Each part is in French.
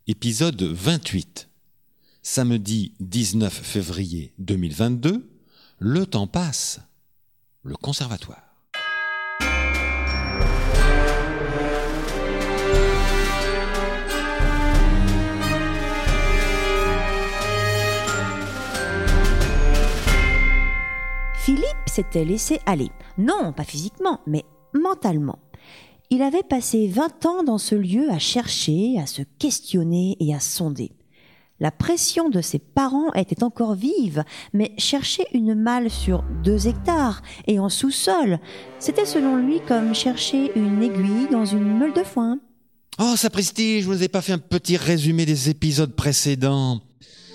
Épisode 28. Samedi 19 février 2022, le temps passe. Le conservatoire. Philippe s'était laissé aller. Non, pas physiquement, mais mentalement. Il avait passé 20 ans dans ce lieu à chercher, à se questionner et à sonder. La pression de ses parents était encore vive, mais chercher une malle sur 2 hectares et en sous-sol, c'était selon lui comme chercher une aiguille dans une meule de foin. Oh, sapristi, je vous ai pas fait un petit résumé des épisodes précédents.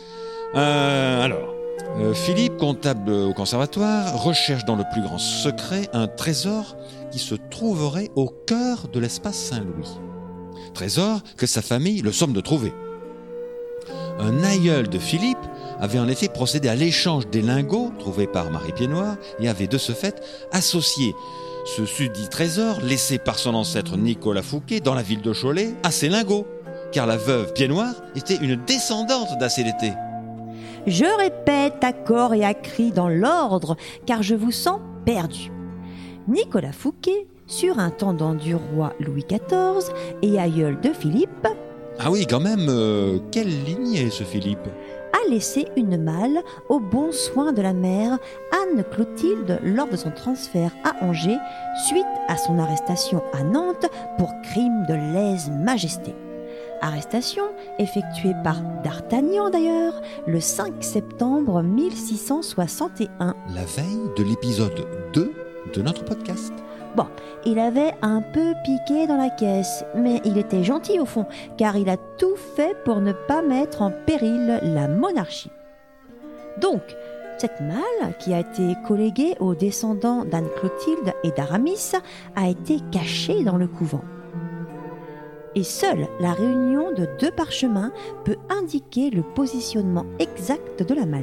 Philippe, comptable au conservatoire, recherche dans le plus grand secret un trésor qui se trouverait au cœur de l'espace Saint-Louis. Trésor que sa famille le somme de trouver. Un aïeul de Philippe avait en effet procédé à l'échange des lingots trouvés par Marie Piednoir et avait de ce fait associé ce susdit trésor laissé par son ancêtre Nicolas Fouquet dans la ville de Cholet à ses lingots, car la veuve Piednoir était une descendante d'Acélété. Je répète à corps et à cri dans l'ordre, car je vous sens perdu. Nicolas Fouquet, surintendant du roi Louis XIV et aïeul de Philippe, ah oui, quand même, quelle lignée ce Philippe ? a laissé une malle aux bons soins de la mère Anne-Clotilde lors de son transfert à Angers suite à son arrestation à Nantes pour crime de lèse-majesté. Arrestation effectuée par D'Artagnan d'ailleurs le 5 septembre 1661. La veille de l'épisode 2 de notre podcast. Bon, il avait un peu piqué dans la caisse, mais il était gentil au fond, car il a tout fait pour ne pas mettre en péril la monarchie. Donc, cette malle, qui a été colléguée aux descendants d'Anne-Clotilde et d'Aramis, a été cachée dans le couvent. Et seule la réunion de 2 parchemins peut indiquer le positionnement exact de la malle.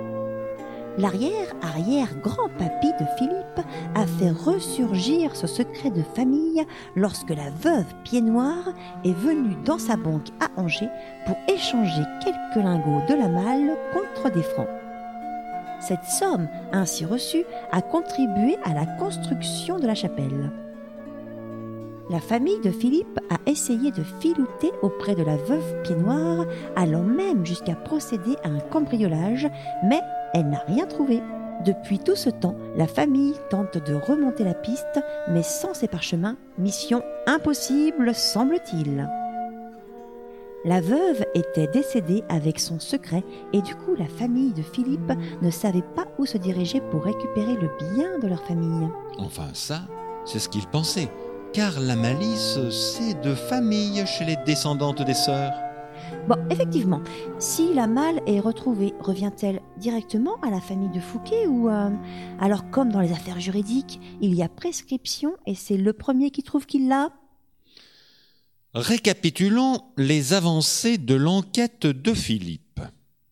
L'arrière-arrière-grand-papy de Philippe a fait ressurgir ce secret de famille lorsque la veuve Piednoir est venue dans sa banque à Angers pour échanger quelques lingots de la malle contre des francs. Cette somme ainsi reçue a contribué à la construction de la chapelle. La famille de Philippe a essayé de filouter auprès de la veuve Piednoir, allant même jusqu'à procéder à un cambriolage, mais elle n'a rien trouvé. Depuis tout ce temps, la famille tente de remonter la piste, mais sans ses parchemins, mission impossible, semble-t-il. La veuve était décédée avec son secret et du coup, la famille de Philippe ne savait pas où se diriger pour récupérer le bien de leur famille. Enfin ça, c'est ce qu'il pensait. Car la malice, c'est de famille chez les descendantes des sœurs. Bon, effectivement, si la malle est retrouvée, revient-elle directement à la famille de Fouquet ou alors comme dans les affaires juridiques, il y a prescription et c'est le premier qui trouve qu'il l'a ? Récapitulons les avancées de l'enquête de Philippe.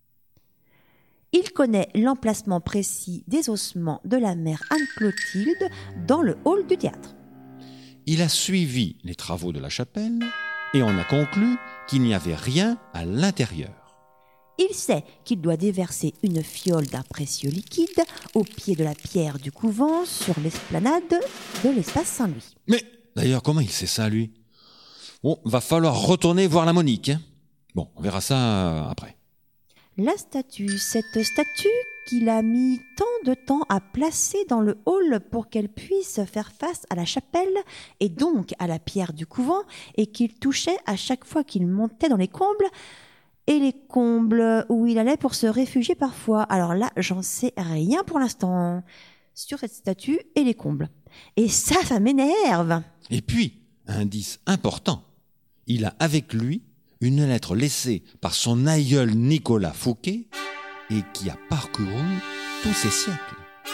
Il connaît l'emplacement précis des ossements de la mère Anne-Clotilde dans le hall du théâtre. Il a suivi les travaux de la chapelle et on a conclu qu'il n'y avait rien à l'intérieur. Il sait qu'il doit déverser une fiole d'un précieux liquide au pied de la pierre du couvent sur l'esplanade de l'espace Saint-Louis. Mais d'ailleurs, comment il sait ça, lui ? Bon, va falloir retourner voir la Monique. Bon, on verra ça après. Cette statue qu'il a mis tant de temps à placer dans le hall pour qu'elle puisse faire face à la chapelle et donc à la pierre du couvent et qu'il touchait à chaque fois qu'il montait dans les combles et les combles où il allait pour se réfugier parfois. Alors là, j'en sais rien pour l'instant sur cette statue et les combles. Et ça m'énerve. Et puis, indice important, il a avec lui une lettre laissée par son aïeul Nicolas Fouquet et qui a parcouru tous ces siècles.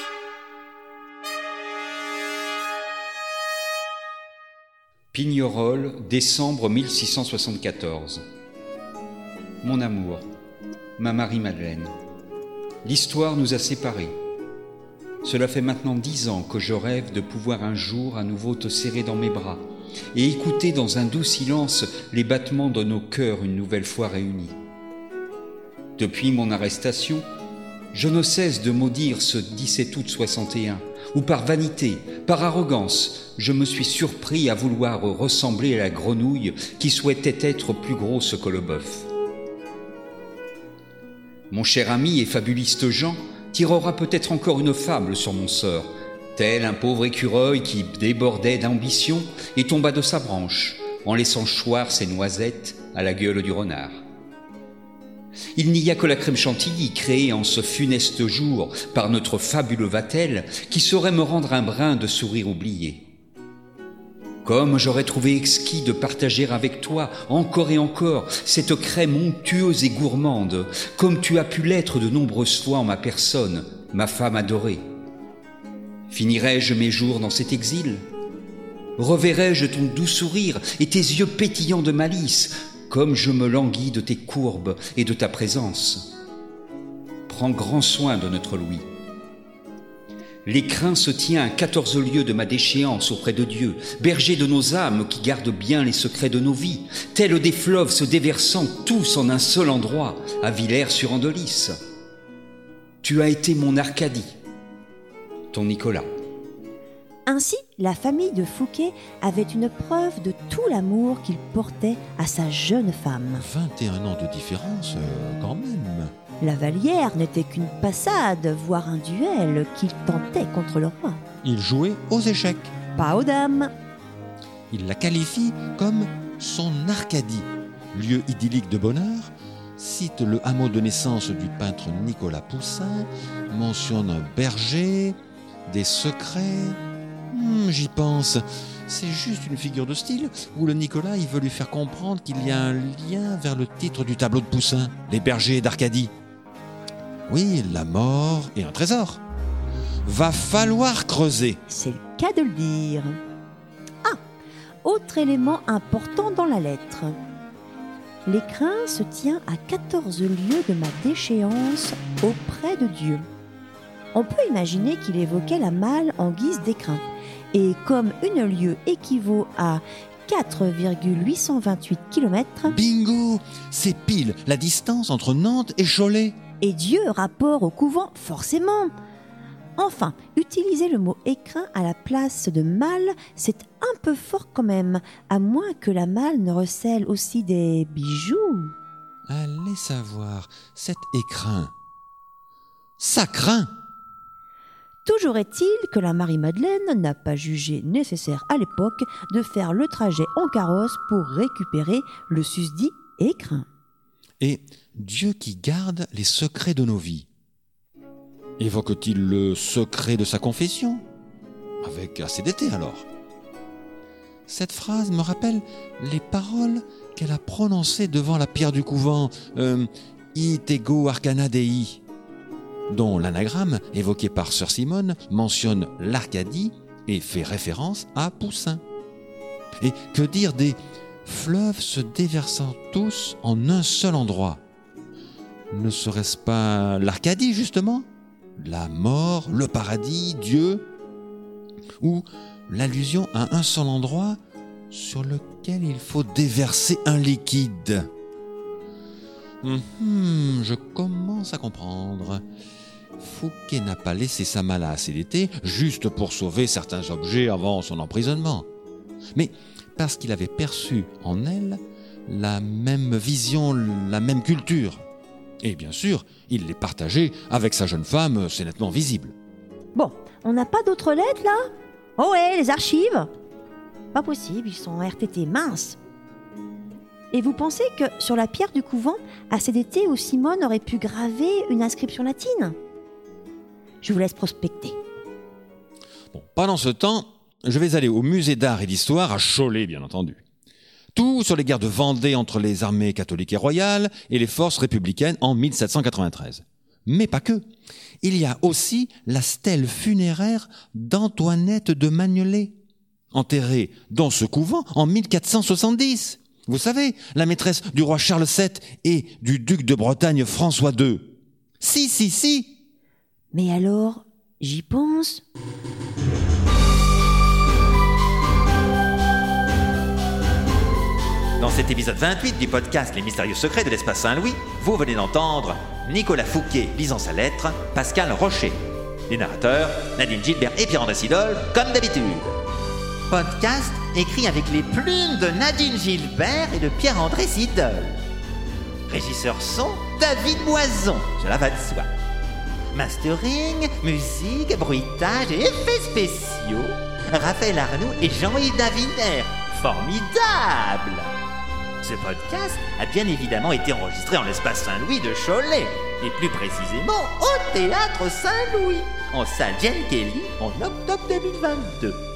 Pignerol, décembre 1674. Mon amour, ma Marie-Madeleine, l'histoire nous a séparés. Cela fait maintenant 10 ans que je rêve de pouvoir un jour à nouveau te serrer dans mes bras et écouter dans un doux silence les battements de nos cœurs une nouvelle fois réunis. Depuis mon arrestation, je ne cesse de maudire ce 17 août 61, où par vanité, par arrogance, je me suis surpris à vouloir ressembler à la grenouille qui souhaitait être plus grosse que le bœuf. Mon cher ami et fabuliste Jean tirera peut-être encore une fable sur mon sort, tel un pauvre écureuil qui débordait d'ambition et tomba de sa branche, en laissant choir ses noisettes à la gueule du renard. Il n'y a que la crème chantilly créée en ce funeste jour par notre fabuleux Vatel qui saurait me rendre un brin de sourire oublié. Comme j'aurais trouvé exquis de partager avec toi encore et encore cette crème onctueuse et gourmande, comme tu as pu l'être de nombreuses fois en ma personne, ma femme adorée. Finirai-je mes jours dans cet exil ? Reverrai-je ton doux sourire et tes yeux pétillants de malice, comme je me languis de tes courbes et de ta présence ? Prends grand soin de notre Louis. L'écrin se tient à 14 lieues de ma déchéance auprès de Dieu, berger de nos âmes qui garde bien les secrets de nos vies, tels des fleuves se déversant tous en un seul endroit, à Villers-sur-Andelys. Tu as été mon Arcadie, ton Nicolas. Ainsi, la famille de Fouquet avait une preuve de tout l'amour qu'il portait à sa jeune femme. 21 ans de différence, quand même. La Vallière n'était qu'une passade, voire un duel qu'il tentait contre le roi. Il jouait aux échecs. Pas aux dames. Il la qualifie comme son Arcadie, lieu idyllique de bonheur, cite le hameau de naissance du peintre Nicolas Poussin, mentionne un berger, des secrets. J'y pense. C'est juste une figure de style où le Nicolas il veut lui faire comprendre qu'il y a un lien vers le titre du tableau de Poussin, Les bergers d'Arcadie. Oui, la mort et un trésor. Va falloir creuser. C'est le cas de le dire. Ah, autre élément important dans la lettre. L'écrin se tient à 14 lieues de ma déchéance auprès de Dieu. On peut imaginer qu'il évoquait la malle en guise d'écrin. Et comme une lieue équivaut à 4,828 km... Bingo! C'est pile la distance entre Nantes et Cholet. Et Dieu rapport au couvent, forcément. Enfin, utiliser le mot écrin à la place de malle, c'est un peu fort quand même, à moins que la malle ne recèle aussi des bijoux. Allez savoir, cet écrin, ça craint. Toujours est-il que la Marie-Madeleine n'a pas jugé nécessaire à l'époque de faire le trajet en carrosse pour récupérer le susdit écrin. Et Dieu qui garde les secrets de nos vies. Évoque-t-il le secret de sa confession ? Avec assez d'été alors. Cette phrase me rappelle les paroles qu'elle a prononcées devant la pierre du couvent, It ego arcana dei, dont l'anagramme évoqué par sœur Simone mentionne l'Arcadie et fait référence à Poussin. Et que dire des fleuves se déversant tous en un seul endroit ? Ne serait-ce pas l'Arcadie, justement ? La mort, le paradis, Dieu ? Ou l'allusion à un seul endroit sur lequel il faut déverser un liquide ? Je commence à comprendre. Fouquet n'a pas laissé sa malle à assez d'été juste pour sauver certains objets avant son emprisonnement, mais parce qu'il avait perçu en elle la même vision, la même culture. Et bien sûr, il les partageait avec sa jeune femme, c'est nettement visible. Bon, on n'a pas d'autres lettres là ? Oh ouais, les archives ? Pas possible, ils sont en RTT, mince. Et vous pensez que sur la pierre du couvent, à CDT où Simone aurait pu graver une inscription latine ? Je vous laisse prospecter. Bon, pendant ce temps, je vais aller au musée d'art et d'histoire à Cholet, bien entendu. Tout sur les guerres de Vendée entre les armées catholiques et royales et les forces républicaines en 1793. Mais pas que. Il y a aussi la stèle funéraire d'Antoinette de Magnelet, enterrée dans ce couvent en 1470. Vous savez, la maîtresse du roi Charles VII et du duc de Bretagne François II. Si. Mais alors, j'y pense. Dans cet épisode 28 du podcast Les Mystérieux Secrets de l'Espace Saint-Louis, vous venez d'entendre Nicolas Fouquet lisant sa lettre, Pascal Rocher. Les narrateurs, Nadine Gilbert et Pierre-André Sidol, comme d'habitude. Podcast écrit avec les plumes de Nadine Gilbert et de Pierre-André Sidol. Régisseur son, David Moison, cela va de soi. Mastering, musique, bruitage et effets spéciaux, Raphaël Arnoux et Jean-Yves Daviner. Formidable! Ce podcast a bien évidemment été enregistré en l'espace Saint-Louis de Cholet, et plus précisément au Théâtre Saint-Louis, en salle Jane Kelly en octobre 2022.